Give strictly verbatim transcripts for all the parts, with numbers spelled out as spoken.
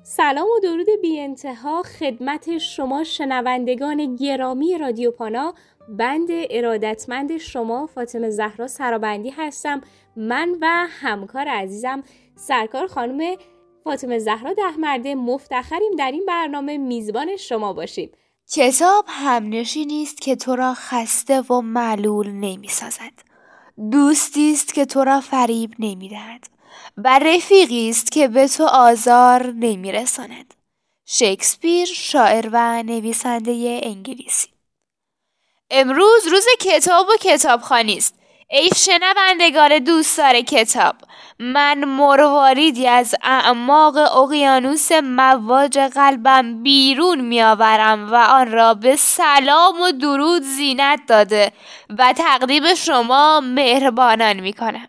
سلام و درود بی انتها خدمت شما شنوندگان گرامی رادیو پانا. بند ارادتمند شما فاطمه زهرا سرابندی هستم. من و همکار عزیزم سرکار خانم فاطمه زهرا دهمرده مفتخریم در این برنامه میزبان شما باشیم. کتاب همنشینی است که تو را خسته و معلول نمی سازد. دوستی است که تو را فریب نمی دهد و رفیقی است که به تو آزار نمی رساند. شکسپیر، شاعر و نویسنده انگلیسی. امروز روز کتاب و کتابخوانی است. ای شنوندگان دوستدار کتاب، من مرواریدی از اعماق اقیانوس مواج قلبم بیرون میآورم و آن را به سلام و درود زینت داده و تقدیم شما مهربانان میکنم.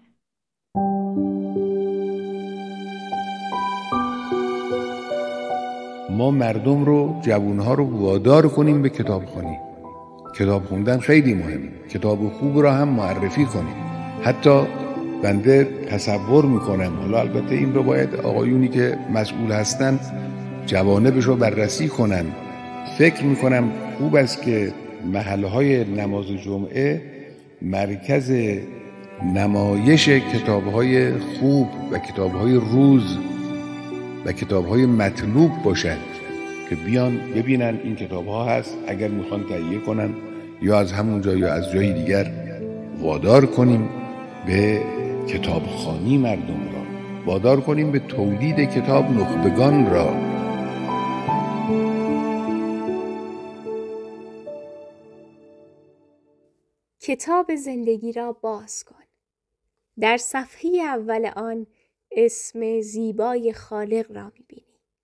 ما مردم رو، جوانها رو وادار کنیم به کتابخوانی. کتاب خوندن خیلی مهمه. کتاب خوب را هم معرفی کنیم. حتی بنده تصور میکنم، حالا البته این رو باید آقایونی که مسئول هستن جوانبش رو بررسی کنن. فکر میکنم خوب است که محلهای نماز جمعه مرکز نمایش کتابهای خوب و کتابهای روز و کتابهای مطلوب باشد که بیان ببینن این کتابها هست، اگر میخوان تهیه کنن یا از همونجا یا از جای دیگر. وادار کنیم به کتابخوانی مردم را، وادار کنیم به تولید کتاب نخبگان را. کتاب زندگی را باز کن. در صفحه اول آن اسم زیبای خالق را می‌بینی.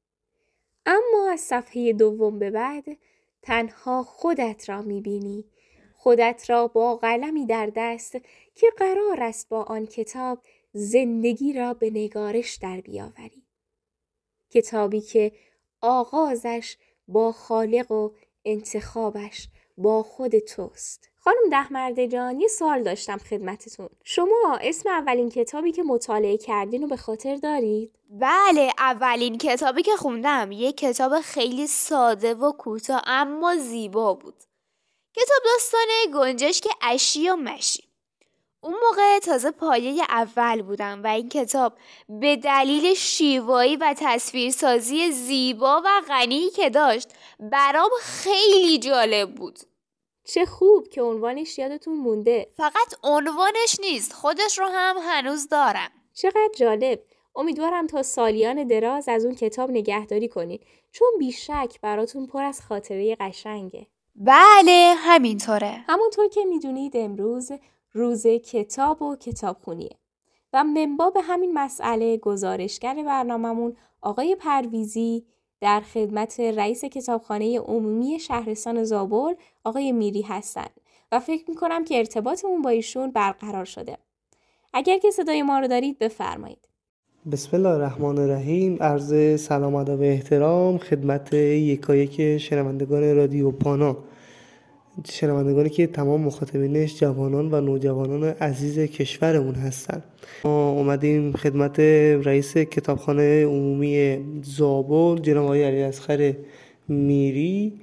اما از صفحه دوم به بعد تنها خودت را می‌بینی. خودت را با قلمی در دست که قرار است با آن کتاب زندگی را به نگارش در بیاوری. کتابی که آغازش با خالق و انتخابش با خود توست. خانم دهمرده جان، یه سوال داشتم خدمتتون. شما اسم اولین کتابی که مطالعه کردین رو به خاطر دارید؟ بله، اولین کتابی که خوندم یک کتاب خیلی ساده و کوتاه اما زیبا بود. کتاب داستان گنجشک اشی و مشی. اون موقع تازه پایه اول بودم و این کتاب به دلیل شیوایی و تصویرسازی زیبا و غنی که داشت برام خیلی جالب بود. چه خوب که عنوانش یادتون مونده. فقط عنوانش نیست، خودش رو هم هنوز دارم. چقدر جالب. امیدوارم تا سالیان دراز از اون کتاب نگهداری کنین، چون بیشک براتون پر از خاطره قشنگه. بله، همینطوره. همونطور که میدونید امروز روز کتاب و کتابخونیه و منباب همین مسئله گزارشگر برنامه‌مون آقای پرویزی در خدمت رئیس کتابخانه عمومی شهرستان زابل آقای میری هستن و فکر میکنم که ارتباطمون با ایشون برقرار شده. اگر که صدای ما رو دارید بفرمایید. بسم الله الرحمن الرحیم. عرض سلام ادب و احترام خدمت یکایک شنوندگان رادیو پانا، شنوندگانی که تمام مخاطبینش جوانان و نوجوانان عزیز کشورمون هستن. ما اومدیم خدمت رئیس کتابخانه عمومی زابل جناب آقای علیاصغر میری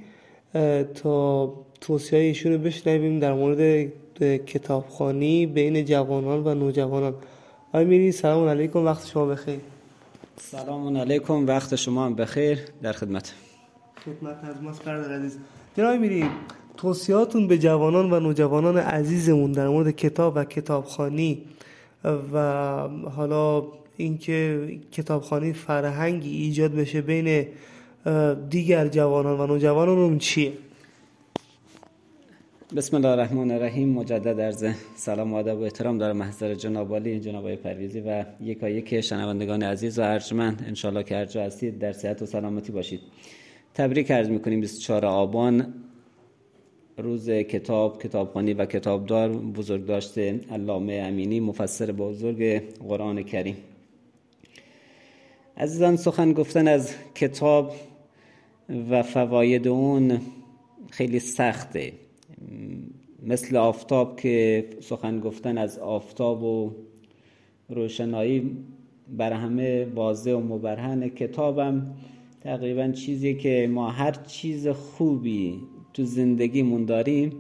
تا توصیه‌های ایشون رو بشنویم در مورد کتابخوانی بین جوانان و نوجوانان. آقای میری سلام علیکم، وقت شما بخیر. سلام علیکم، وقت شما هم بخیر. در خدمت خدمت از ماست برادر عزیز. جناب میری، توصیهاتون به جوانان و نوجوانان عزیزمون در مورد کتاب و کتابخوانی و حالا اینکه کتابخوانی فرهنگی ایجاد بشه بین دیگر جوانان و نوجوانان چیه؟ بسم الله الرحمن الرحیم. مجدد عرض سلام و ادب و احترام دارم محضر جناب عالی جناب آقای پرویزی و یکایک شنوندگان عزیز و ارجمند. انشالله که هر جا هستید در صحت و سلامتی باشید. تبریک عرض میکنیم بیست و چهارم آبان، روز کتاب، کتابخوانی و کتابدار، بزرگداشت علامه امینی مفسر بزرگ قرآن کریم. عزیزان، سخن گفتن از کتاب و فواید اون خیلی سخته. مثل آفتاب که سخن گفتن از آفتاب و روشنایی بر همه واضح و مبرهن، کتابم تقریبا چیزی که ما هر چیز خوبی تو زندگیمون داریم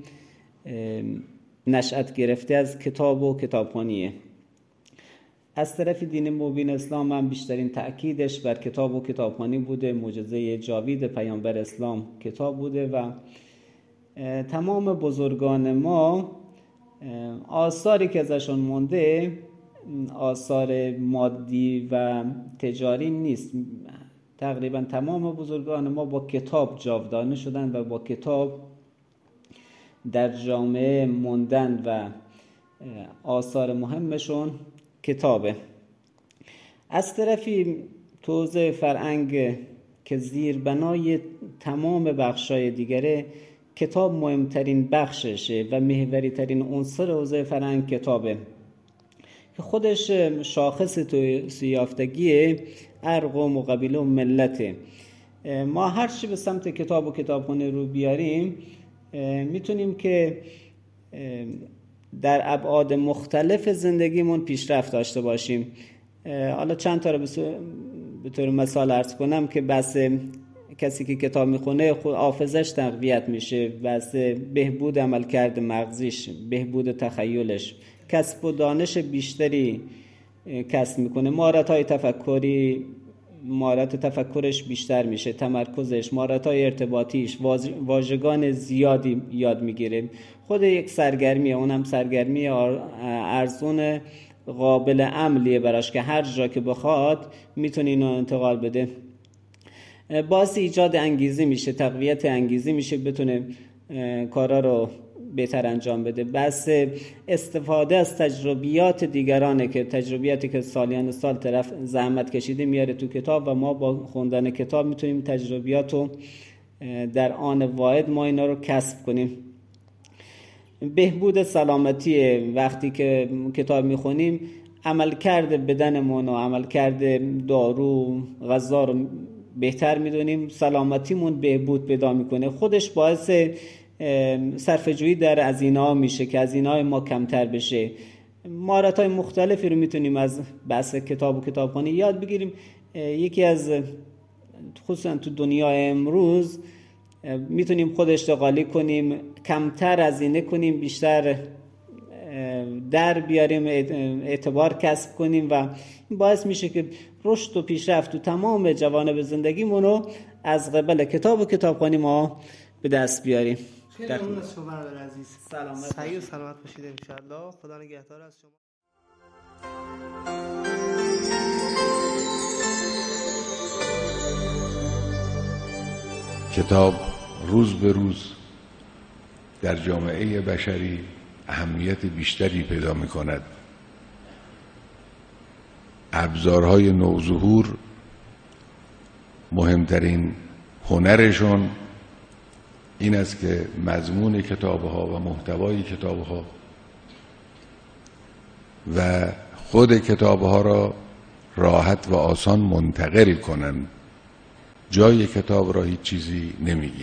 نشأت گرفته از کتاب و کتابخوانیه. از طرف دین مبین اسلام هم بیشترین تأکیدش بر کتاب و کتابخوانی بوده. معجزه جاوید پیامبر اسلام کتاب بوده و تمام بزرگان ما آثاری که ازشون مونده آثار مادی و تجاری نیست. تقریبا تمام بزرگان ما با کتاب جاودانه شدن و با کتاب در جامعه موندن و آثار مهمشون کتابه. از طرفی توزیع فرهنگ که زیربنای تمام بخشای دیگره، کتاب مهمترین بخششه و محوری ترین عنصر حوزه فرهنگ کتابه که خودش شاخص توسعه یافتگی هر قوم و قبیله و ملته. ما هر چی به سمت کتاب و کتابخوانی رو بیاریم میتونیم که در ابعاد مختلف زندگیمون پیشرفت داشته باشیم. حالا چند تا رو به طور مثال عرض کنم که بس کسی که کتاب میخونه خود حافظش تقویت میشه، بس بهبود عملکرد مغزیش، بهبود تخیلش، کسب و دانش بیشتری کسب میکنه، مهارت‌های تفکری مهارت تفکرش بیشتر میشه، تمرکزش، مهارت‌های ارتباطیش، واژگان زیادی یاد میگیره. خود یک سرگرمیه، اونم سرگرمی ارزون قابل عملیه براش که هر جا که بخواد میتونه اینو انتقال بده. باعث ایجاد انگیزه میشه، تقویت انگیزه میشه، بتونه کارا رو بهتر انجام بده. بس استفاده از تجربیات دیگرانه که تجربیاتی که سالیان سال طرف زحمت کشیده میاره تو کتاب و ما با خوندن کتاب میتونیم تجربیات رو در آن واحد ما اینا رو کسب کنیم. بهبود سلامتی، وقتی که کتاب میخونیم عملکرد بدنمون و عملکرد دارو غذا رو بهتر میدونیم، سلامتیمون بهبود پیدا میکنه. خودش باعث صرفه‌جویی در هزینه‌ها میشه که هزینه‌های ما کمتر بشه. مهارت‌های مختلفی رو میتونیم از بحث کتاب و کتابخوانی یاد بگیریم. یکی از خصوصا تو دنیای امروز میتونیم خود اشتغالی کنیم، کمتر هزینه کنیم، بیشتر در بیاریم، اعتبار کسب کنیم و این باعث میشه که رشد و پیشرفت تو تمام جوانب زندگیمون رو از قبل کتاب و کتابخوانی ما به دست بیاریم. خیلی ممنون از شما برادر عزیز. سلامت صحیح و سلامت باشید ان شاء الله. خدا نگهدار از شما. کتاب روز به روز در جامعه بشری اهمیت بیشتری پیدا می کند. ابزارهای نوظهور مهمترین هنرشون این است که مضمون کتابها و محتوای کتابها و خود کتابها را راحت و آسان منتقل کنند. جای کتاب را هیچ چیزی نمیگیره.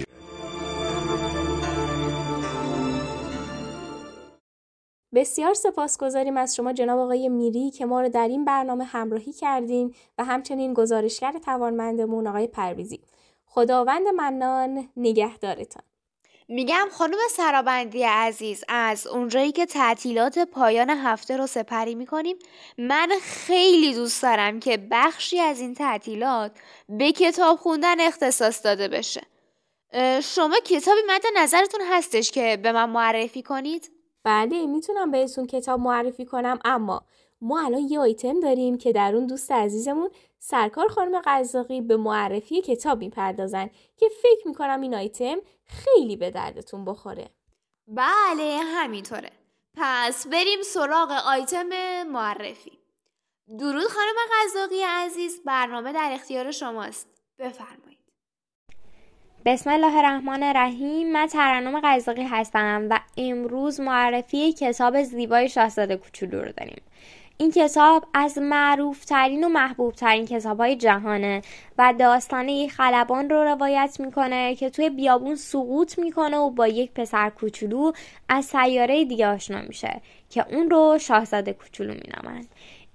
بسیار سپاسگزاریم از شما جناب آقای میری که ما رو در این برنامه همراهی کردین و همچنین گزارشگر توانمندمون آقای پرویزی. خداوند منان نگهدارتان. میگم خانم سرابندی عزیز، از اونجایی که تعطیلات پایان هفته رو سپری میکنیم، من خیلی دوست دارم که بخشی از این تعطیلات به کتاب خوندن اختصاص داده بشه. شما کتابی مد نظرتون هستش که به من معرفی کنید؟ بله میتونم بهتون کتاب معرفی کنم، اما ما الان یه آیتم داریم که در اون دوست عزیزمون سرکار خانم قزاقی به معرفی کتاب میپردازن که فکر میکنم این آیتم خیلی به دردتون بخوره. بله همینطوره. پس بریم سراغ آیتم معرفی. درود خانم قزاقی عزیز، برنامه در اختیار شماست. بفرمایید. بسم الله الرحمن الرحیم. من ترنم قزاقی هستم و امروز معرفی کتاب زیبای شاهزاده کوچولو رو داریم. این کتاب از معروف ترین و محبوب ترین کتاب های جهانه و داستان یک خلبان رو روایت میکنه که توی بیابون سقوط میکنه و با یک پسر کوچولو از سیاره دیگه آشنا میشه که اون رو شاهزاده کوچولو مینامن.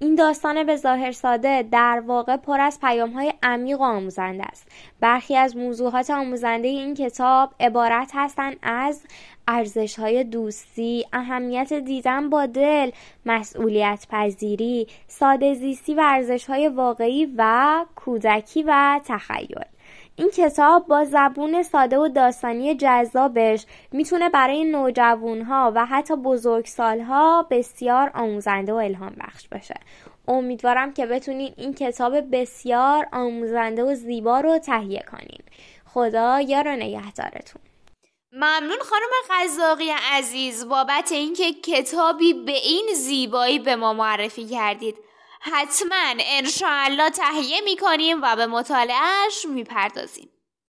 این داستان به ظاهر ساده در واقع پر از پیام‌های عمیق و آموزنده است. برخی از موضوعات آموزنده این کتاب عبارت هستند از ارزش‌های دوستی، اهمیت دیدن با دل، مسئولیت پذیری، ساده زیستی و ارزش‌های واقعی و کودکی و تخیل. این کتاب با زبون ساده و داستانی جذابش میتونه برای نوجوانها و حتی بزرگسالها بسیار آموزنده و الهام بخش باشه. امیدوارم که بتونین این کتاب بسیار آموزنده و زیبا رو تهیه کنین. خدا یار و نگهدارتون. ممنون خانم قزاقی عزیز بابت اینکه کتابی به این زیبایی به ما معرفی کردید. حتما انشاءالله تهیه میکنیم و به مطالعهش میپردازیم.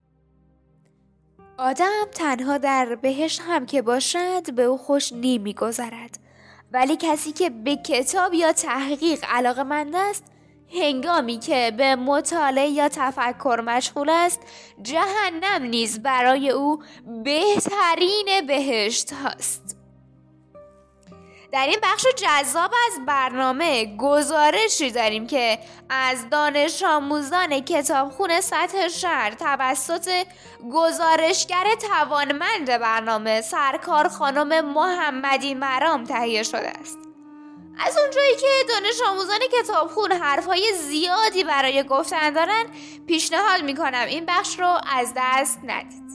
آدم تنها در بهشت هم که باشد به او خوش نمیگذرد، ولی کسی که به کتاب یا تحقیق علاقه‌مند است هنگامی که به مطالعه یا تفکر مشغول است جهنم نیز برای او بهترین بهشت هست. در این بخش جذاب از برنامه گزارشی داریم که از دانش آموزان کتابخونه سطح شهر توسط گزارشگر توانمند برنامه سرکار خانم محمدی مرام تهیه شده است. از اونجایی که دانش آموزان کتابخون حرفهای زیادی برای گفتن دارن، پیشنهاد میکنم این بخش رو از دست ندید.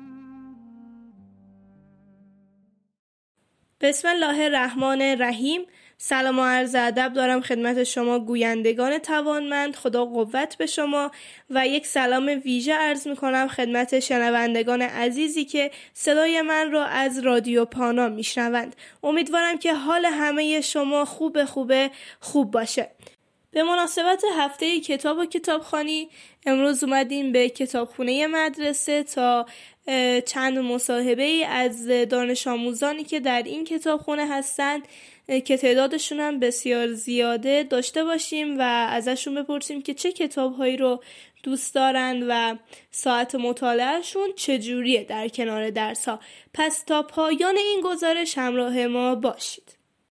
بسم الله الرحمن الرحیم. سلام و عرض ادب دارم خدمت شما گویندگان توانمند. خدا قوت به شما و یک سلام ویژه عرض میکنم خدمت شنوندگان عزیزی که صدای من را از رادیو پانا میشنوند. امیدوارم که حال همه شما خوب خوبه خوب باشه. به مناسبت هفته کتاب و کتابخوانی امروز اومدیم به کتابخونه مدرسه تا چند مصاحبه ای از دانش آموزانی که در این کتابخونه هستند که تعدادشون هم بسیار زیاده داشته باشیم و ازشون بپرسیم که چه کتابهایی رو دوست دارن و ساعت مطالعهشون چجوریه در کنار درس ها. پس تا پایان این گزارش همراه ما باشید.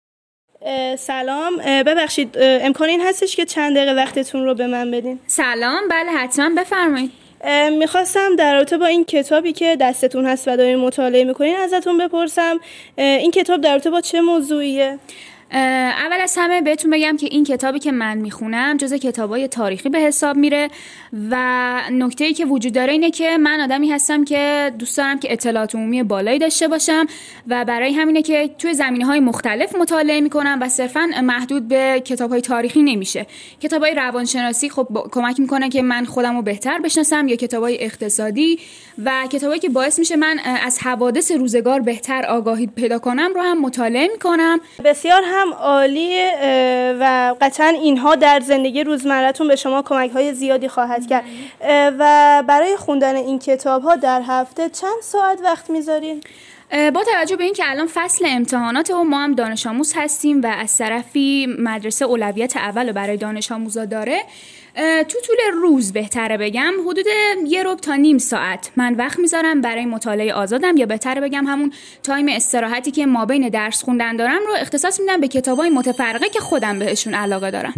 سلام، ببخشید امکان این هستش که چند دقیقه وقتتون رو به من بدین؟ سلام، بله حتما بفرمایید. میخواستم در رابطه با این کتابی که دستتون هست و دارین مطالعه میکنین ازتون بپرسم این کتاب در رابطه با چه موضوعیه؟ اول از همه بهتون بگم که این کتابی که من میخونم جزء کتابای تاریخی به حساب میره و نکته‌ای که وجود داره اینه که من آدمی هستم که دوست دارم که اطلاعات عمومی بالایی داشته باشم و برای همینه که توی زمینه‌های مختلف مطالعه میکنم و صرفاً محدود به کتاب‌های تاریخی نمیشه. کتاب‌های روانشناسی خب کمک میکنه که من خودم رو بهتر بشناسم، یا کتاب‌های اقتصادی و کتابایی که باعث میشه من از حوادث روزگار بهتر آگاهی پیدا کنم رو هم مطالعه میکنم. بسیار هم عالیه و قطعا اینها در زندگی روزمره‌تون به شما کمک‌های زیادی خواهد کرد. و برای خوندن این کتاب‌ها در هفته چند ساعت وقت می‌ذارین؟ با توجه به این که الان فصل امتحانات و ما هم دانش آموز هستیم و از طرفی مدرسه اولویت اول برای دانش آموزا داره، تو طول روز بهتره بگم حدود یه ربع تا نیم ساعت من وقت میذارم برای مطالعه آزادم، یا بهتره بگم همون تایم استراحتی که ما بین درس خوندن دارم رو اختصاص میدم به کتابای متفرقه که خودم بهشون علاقه دارم.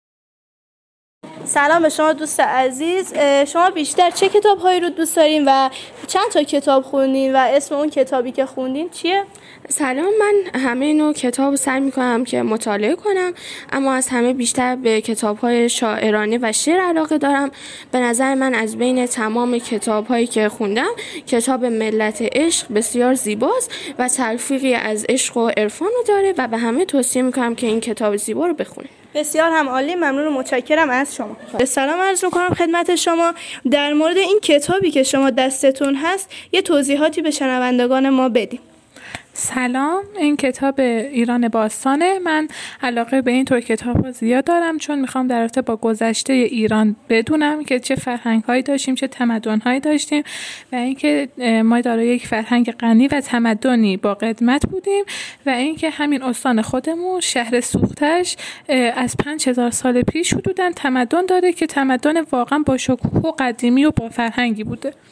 سلام به شما دوست عزیز. شما بیشتر چه کتاب‌هایی رو دوست دارین و چند تا کتاب خوندین و اسم اون کتابی که خوندین چیه؟ سلام، من همه نوع کتاب سعی می‌کنم که مطالعه کنم، اما از همه بیشتر به کتاب‌های شاعرانه و شعر علاقه دارم. به نظر من از بین تمام کتاب‌هایی که خوندم کتاب ملت عشق بسیار زیباست و تلفیقی از عشق و عرفان رو داره و به همه توصیه می‌کنم که این کتاب زیبا رو بخونن. بسیار هم عالی، ممنون و متشکرم از شما. سلام عرض می‌کنم خدمت شما. در مورد این کتابی که شما دستتون هست یه توضیحاتی به شنوندگان ما بدیم. سلام، این کتاب ایران باستانه. من علاقه به این طور کتاب‌ها زیاد دارم چون میخوام در رابطه با گذشته ایران بدونم که چه فرهنگ‌هایی داشتیم، چه تمدن‌هایی داشتیم و اینکه ما دارای یک فرهنگ غنی و تمدنی با قدمت بودیم و اینکه همین استان خودمون شهر سوختش از پنج هزار سال پیش حدوداً تمدن داره که تمدن واقعا با شکوه و قدیمی و با فرهنگی بوده.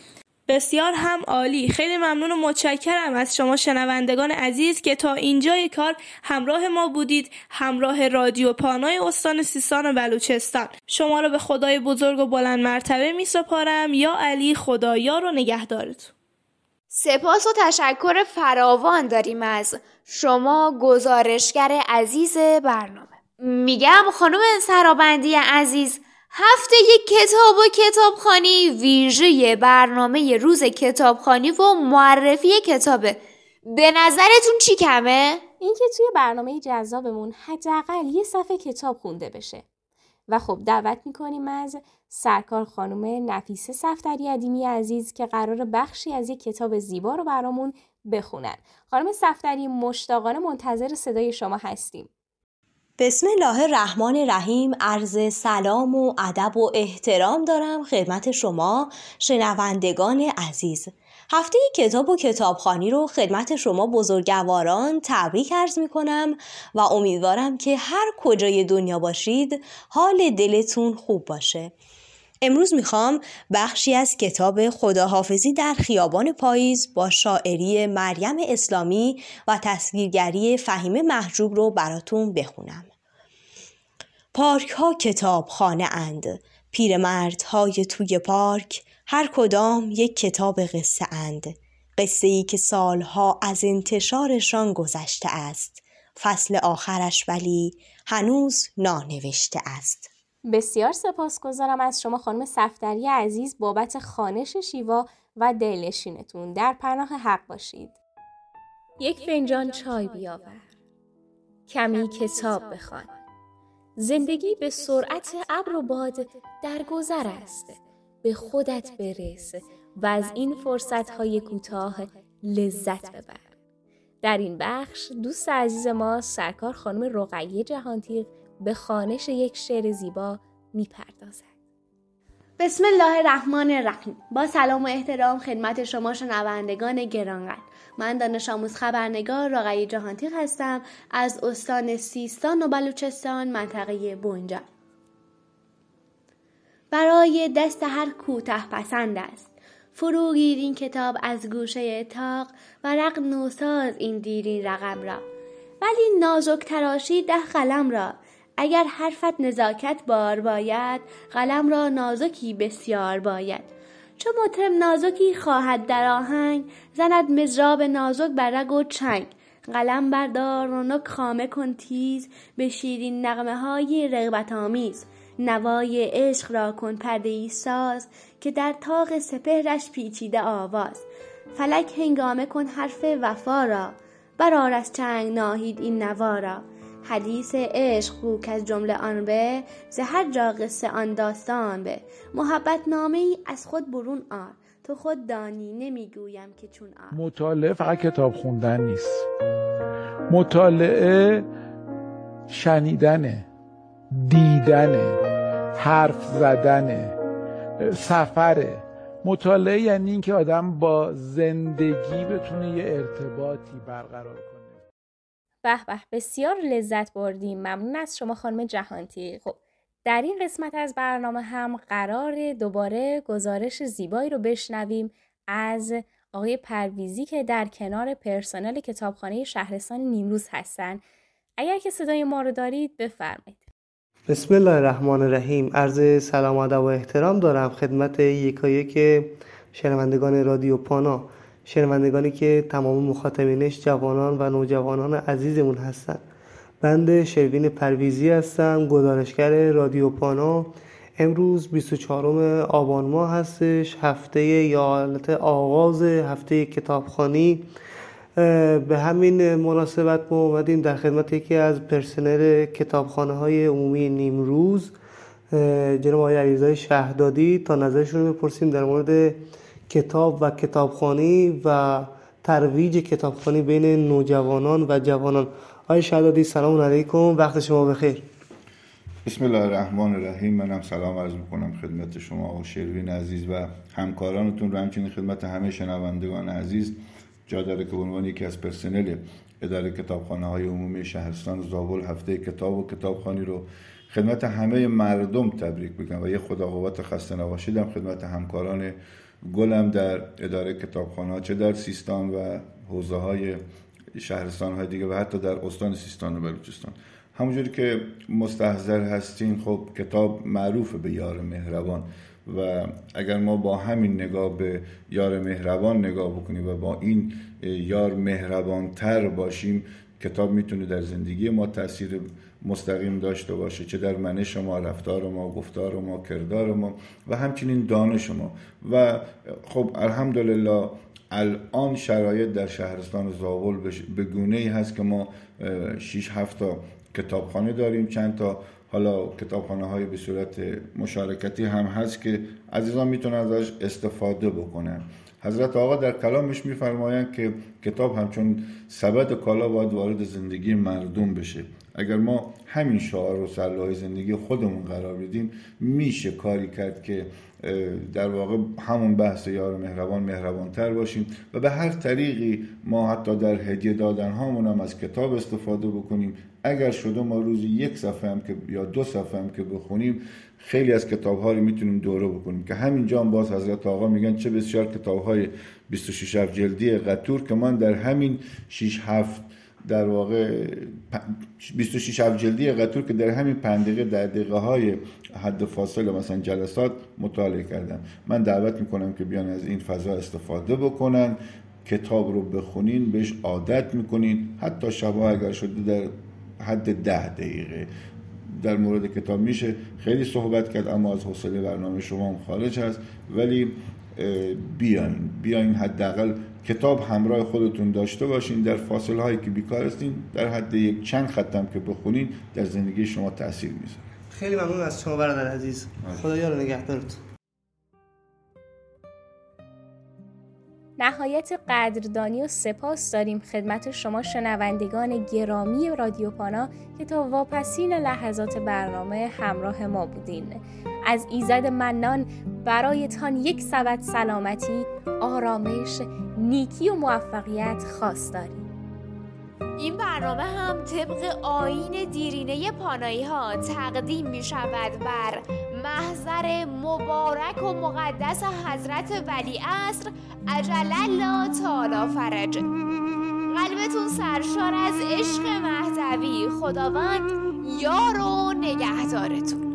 بسیار هم عالی. خیلی ممنون و متشکرم از شما شنوندگان عزیز که تا اینجای کار همراه ما بودید، همراه رادیو پانای استان سیستان و بلوچستان. شما رو به خدای بزرگ و بلند مرتبه می سپارم. یا علی، خدایار و نگهدارتون. سپاس و تشکر فراوان داریم از شما گزارشگر عزیز برنامه. میگم خانم سرابندی عزیز، هفته یک کتاب و کتابخوانی ویژه برنامه روز کتابخوانی و معرفی کتابه. به نظرتون چی کمه؟ اینکه توی برنامه جذابمون حداقل یه صفحه کتاب خونده بشه. و خب دعوت میکنیم از سرکار خانم نفیسه صفدری ادیمی عزیز که قرار بخشی از یک کتاب زیبا رو برامون بخونن. خانم صفدری، مشتاقانه منتظر صدای شما هستیم. بسم الله الرحمن الرحیم. عرض سلام و ادب و احترام دارم خدمت شما شنوندگان عزیز. هفته کتاب و کتابخوانی رو خدمت شما بزرگواران تبریک عرض می کنم و امیدوارم که هر کجای دنیا باشید حال دلتون خوب باشه. امروز میخوام بخشی از کتاب خداحافظی در خیابان پاییز با شاعری مریم اسلامی و تصویرگری فهیمه محجوب رو براتون بخونم. پارک ها کتاب خانه اند، پیرمردهای توی پارک هر کدام یک کتاب قصه اند، قصه ای که سالها از انتشارشان گذشته است، فصل آخرش ولی هنوز نانوشته است. بسیار سپاسگزارم از شما خانم صفدری عزیز بابت خوانش شیوا و دلنشینتون. در پناه حق باشید. یک فنجان چای بیاور، کمی کتاب بخوان. زندگی به سرعت ابر و باد در گذر است. به خودت برس و از این فرصت‌های کوتاه لذت ببر. در این بخش دوست عزیز ما سرکار خانم رقیه جهانتیغ به خوانش یک شعر زیبا میپردازد. بسم الله الرحمن الرحیم. با سلام و احترام خدمت شما شنوندگان گرانقدر. من دانش آموز خبرنگار رقیه جهانتیغ هستم از استان سیستان و بلوچستان، منطقه بنجا. برای دست هر کوته پسند است فرو گیر این کتاب از گوشه طاق و رق نوساز این دیرین رقم را، ولی نازک تراشی ده قلم را. اگر حرفت نزاکت بار باید، قلم را نازکی بسیار باید. چو مطرب نازکی خواهد در آهنگ، زند مضراب نازک بر رگ و چنگ. قلم بردار رونق خامه کن تیز، به شیرین نغمه های رغبت آمیز. نوای عشق را کن پرده‌ای ساز، که در طاق سپهرش پیچیده آواز. فلک هنگامه کن حرف وفا را، برآر از چنگ ناهید این نوا را. حدیث عشق گو کز جمله آن به، ز هر جا قصه آن داستان به. محبت نامه ای از خود برون آر، تو خود دانی نمیگویم که چون آر. مطالعه فقط کتاب خوندن نیست. مطالعه شنیدنه، دیدنه، حرف زدنه، سفره. مطالعه یعنی این که آدم با زندگی بتونه یه ارتباطی برقرار کنه. به به، بسیار لذت بردیم. ممنون از شما خانم جهانتیغ. خب در این قسمت از برنامه هم قرار دوباره گزارش زیبایی رو بشنویم از آقای پرویزی که در کنار پرسنل کتابخانه شهرستان نیمروز هستن. اگر که صدای ما رو دارید بفرمایید. بسم الله الرحمن الرحیم. عرض سلام و ادب و احترام دارم خدمت یکایک شنوندگان رادیو پانا، شنوندگانی که تمام مخاطبینش جوانان و نوجوانان عزیزمون هستن. بنده شروین پرویزی هستم، گزارشگر رادیو پانا. امروز بیست و چهارم آبان ماه هستش، هفته یا حالت آغاز هفته کتابخوانی. به همین مناسبت ما اومدیم در خدمت یکی از پرسنل کتابخانه های عمومی نیمروز، جناب آقای علیرضا شهدادی، تا نظرشون رو بپرسیم در مورد کتاب و کتابخوانی و ترویج کتابخوانی بین نوجوانان و جوانان. آقای شهدادی سلام علیکم، وقت شما بخیر. بسم الله الرحمن الرحیم. منم سلام عرض میکنم خدمت شما و شروین عزیز و همکارانتون و همچنین خدمت همه شنوندگان عزیز. جا داره که به عنوان یکی از پرسنل اداره کتابخانه های عمومی شهرستان زابل هفته کتاب و کتابخوانی رو خدمت همه مردم تبریک بگم و یه خدا قوت خسته نباشیدم خدمت همکاران گلم در اداره کتابخانه‌ها، چه در سیستان و حوزه های شهرستان های دیگه و حتی در استان سیستان و بلوچستان. همونجوری که مستحضر هستین، خب کتاب معروف به یار مهربان و اگر ما با همین نگاه به یار مهربان نگاه بکنیم و با این یار مهربان تر باشیم، کتاب میتونه در زندگی ما تأثیر مستقیم داشته باشه، چه در منش ما، رفتار ما، گفتار ما، کردار ما و همچنین دانش ما. و خب الحمدلله الان شرایط در شهرستان زاول به گونه‌ای هست که ما شش هفت تا کتابخانه داریم، چند تا حالا کتابخانه های به صورت مشارکتی هم هست که عزیزان میتونن ازش استفاده بکنن. حضرت آقا در کلامش میفرمایند که کتاب همچون سبد کالا باید وارد زندگی مردم بشه. اگر ما همین شعار و سلاح زندگی خودمون قرار بدیم، میشه کاری کرد که در واقع همون بحث یار مهربان مهربانتر باشیم و به هر طریقی ما حتی در هدیه دادن هامون هم از کتاب استفاده بکنیم. اگر شده ما روزی یک صفحه هم که یا دو صفحه هم که بخونیم، خیلی از کتاب ها رو میتونیم دوره بکنیم که همینجا هم باز حضرت آقا میگن چه بسیار کتاب های بیست و شش جلدی قطور که من در همین شش هفت در واقع بیست و شش جلدی قطور که در همین پنج دقیقه در دقیقه های حد فاصله مثلا جلسات مطالعه کردم. من دعوت میکنم که بیان از این فضا استفاده بکنن، کتاب رو بخونین، بهش عادت میکنین، حتی شبا اگر شده در حد ده دقیقه. در مورد کتاب میشه خیلی صحبت کرد اما از حوصله برنامه شما هم خارج هست، ولی بیاین بیاین حداقل کتاب همراه خودتون داشته باشین. در فاصله هایی که بیکار هستین، در حد یک چند خطم که بخونین، در زندگی شما تاثیر میذاره. خیلی ممنون از شما برادر عزیز. خدا یار و نگهدارتون. نهایت قدردانی و سپاس داریم خدمت شما شنوندگان گرامی رادیو پانا که تا واپسین لحظات برنامه همراه ما بودین. از ایزد منان برایتان یک سبد سلامتی، آرامش، نیکی و موفقیت خواست داریم. این برنامه هم طبق آیین دیرینه پانایی ها تقدیم می شود بر محضر مبارک و مقدس حضرت ولیعصر عجل الله تعالی فرج. قلبتون سرشار از عشق مهدوی. خداوند یار و نگهدارتون.